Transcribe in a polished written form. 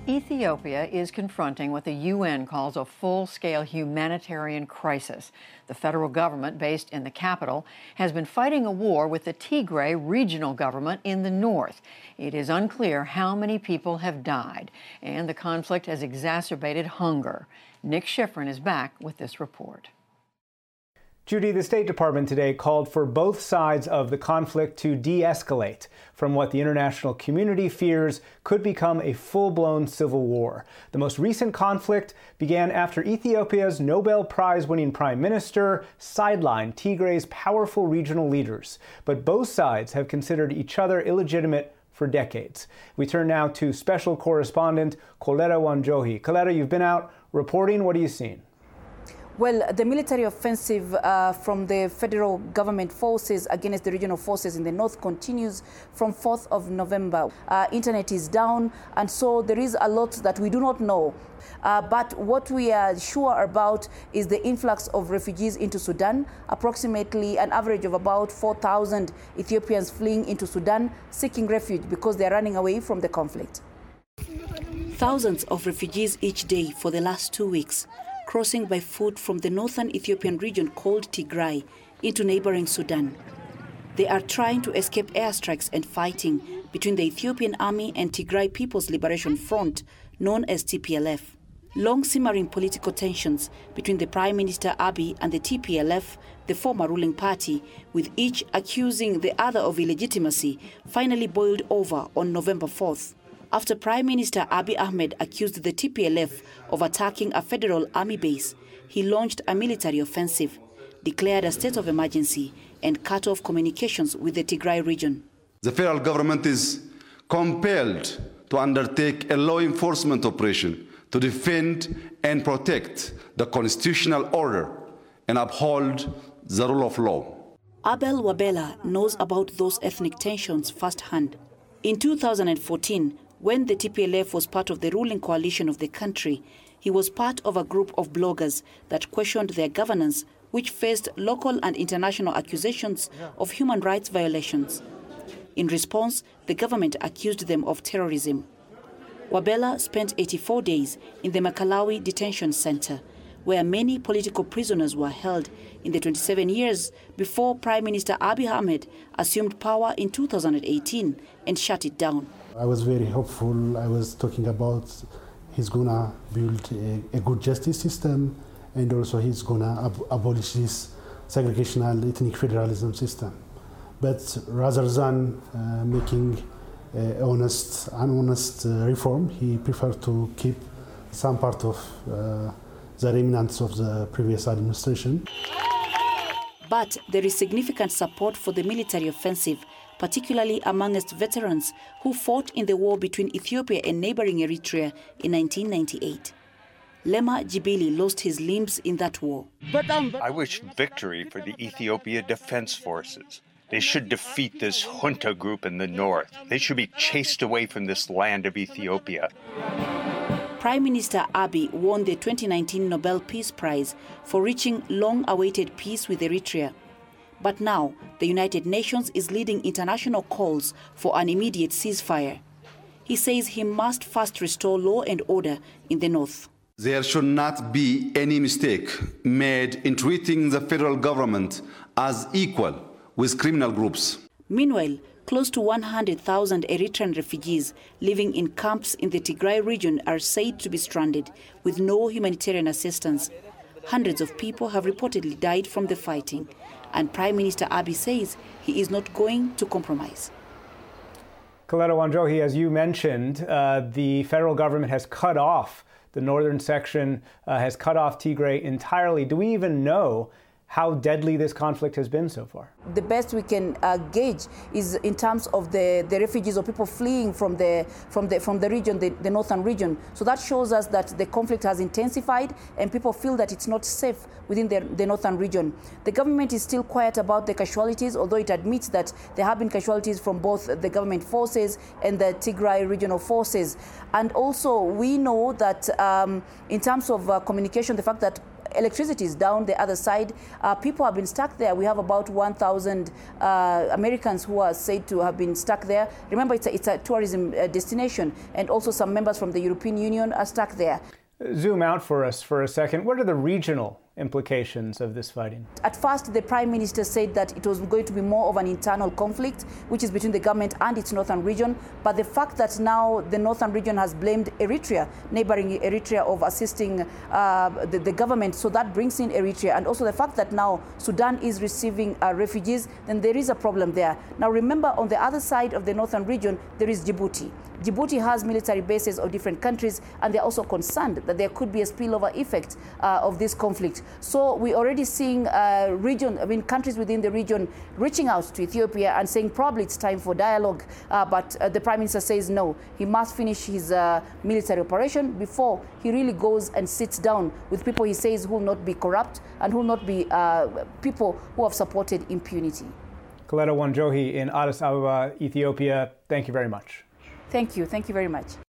Ethiopia is confronting what the UN calls a full-scale humanitarian crisis. The federal government, based in the capital, has been fighting a war with the Tigray regional government in the north. It is unclear how many people have died, and the conflict has exacerbated hunger. Nick Schifrin is back with this report. Judy, the State Department today called for both sides of the conflict to de-escalate from what the international community fears could become a full-blown civil war. The most recent conflict began after Ethiopia's Nobel Prize-winning prime minister sidelined Tigray's powerful regional leaders. But both sides have considered each other illegitimate for decades. We turn now to special correspondent Kolera Wanjohi. Kolera, you've been out reporting. What are you seeing? Well, the military offensive from the federal government forces against the regional forces in the north continues from 4th of November. Internet is down, and so there is a lot that we do not know. But what we are sure about is the influx of refugees into Sudan, approximately an average of about 4,000 Ethiopians fleeing into Sudan, seeking refuge because they are running away from the conflict. Thousands of refugees each day for the last 2 weeks, crossing by foot from the northern Ethiopian region called Tigray into neighboring Sudan. They are trying to escape airstrikes and fighting between the Ethiopian Army and Tigray People's Liberation Front, known as TPLF. Long simmering political tensions between the Prime Minister Abiy and the TPLF, the former ruling party, with each accusing the other of illegitimacy, finally boiled over on November 4th. After Prime Minister Abiy Ahmed accused the TPLF of attacking a federal army base, he launched a military offensive, declared a state of emergency, and cut off communications with the Tigray region. The federal government is compelled to undertake a law enforcement operation to defend and protect the constitutional order and uphold the rule of law. Abel Wabella knows about those ethnic tensions firsthand. In 2014, when the TPLF was part of the ruling coalition of the country, he was part of a group of bloggers that questioned their governance, which faced local and international accusations of human rights violations. In response, the government accused them of terrorism. Wabella spent 84 days in the Makalawi detention center, where many political prisoners were held in the 27 years before Prime Minister Abiy Ahmed assumed power in 2018 and shut it down. I was very hopeful. I was talking about he's gonna build a good justice system, and also he's gonna abolish this segregational ethnic federalism system. But rather than making honest reform, he preferred to keep some part of the remnants of the previous administration. But there is significant support for the military offensive, particularly amongst veterans who fought in the war between Ethiopia and neighboring Eritrea in 1998. Lema Jibili lost his limbs in that war. I wish victory for the Ethiopia Defense Forces. They should defeat this junta group in the north. They should be chased away from this land of Ethiopia. Prime Minister Abiy won the 2019 Nobel Peace Prize for reaching long-awaited peace with Eritrea. But now, the United Nations is leading international calls for an immediate ceasefire. He says he must first restore law and order in the north. There should not be any mistake made in treating the federal government as equal with criminal groups. Meanwhile, close to 100,000 Eritrean refugees living in camps in the Tigray region are said to be stranded with no humanitarian assistance. Hundreds of people have reportedly died from the fighting, and Prime Minister Abiy says he is not going to compromise. Kolera Wanjohi, as you mentioned, the federal government has cut off the northern section, has cut off Tigray entirely. Do we even know how deadly this conflict has been so far? The best we can gauge is in terms of the refugees or people fleeing from the region, the northern region. So that shows us that the conflict has intensified and people feel that it's not safe within the northern region. The government is still quiet about the casualties, although it admits that there have been casualties from both the government forces and the Tigray regional forces. And also we know that in terms of communication, the fact that Electricity is down the other side. People have been stuck there. We have about 1,000 Americans who are said to have been stuck there. Remember, it's a tourism destination, and also some members from the European Union are stuck there. Zoom out for us for a second. What are the regional implications of this fighting? At first, the Prime Minister said that it was going to be more of an internal conflict, which is between the government and its northern region. But the fact that now the northern region has blamed Eritrea, neighboring Eritrea, of assisting the government, so that brings in Eritrea. And also the fact that now Sudan is receiving refugees, then there is a problem there. Now remember, on the other side of the northern region, there is Djibouti. Djibouti has military bases of different countries, and they're also concerned that there could be a spillover effect of this conflict. So we're already seeing countries within the region reaching out to Ethiopia and saying probably it's time for dialogue. But the Prime Minister says no, he must finish his military operation before he really goes and sits down with people he says who will not be corrupt and who will not be people who have supported impunity. Koleta Wanjohi in Addis Ababa, Ethiopia, thank you very much. Thank you very much.